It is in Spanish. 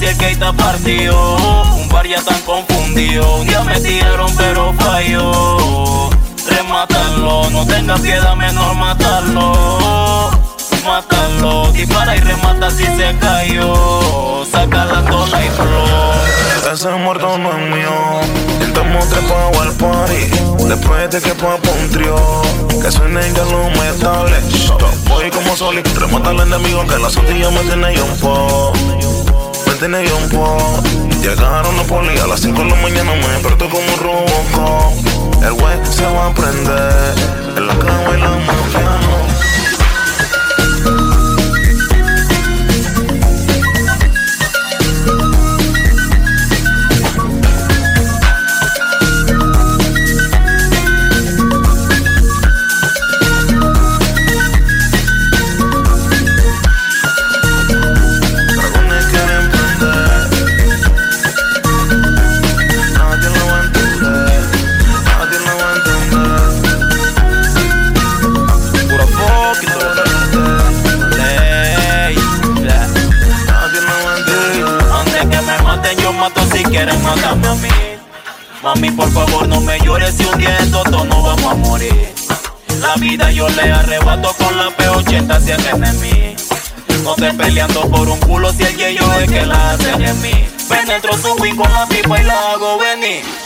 si el que está partido. Un par ya tan confundido. Un día me tiraron pero falló. Remátalo, no tengas piedad, menor matarlo. Mátalo, dispara y remata si se cayó. Saca la tola y flow. Ese muerto no es mío. Estamos trepados al party. Después de que papo un trío. Que suenen ya los metales. Voy como sol y remata al enemigo. Que la sotilla me tiene yo un po'. Me tiene yo un po'. Llegaron los poli a las 5 de la mañana. Me desperto como un Robocop. El güey se va a prender. En la cama y la mafia. Si quieren matarme a mí, mami, por favor no me llores. Si un día esto todos no vamos a morir. La vida yo le arrebato con la P80 si es en mí. No estés peleando por un culo si el yo es que la hace en mí. Penetro su wing con la pipa y la hago venir.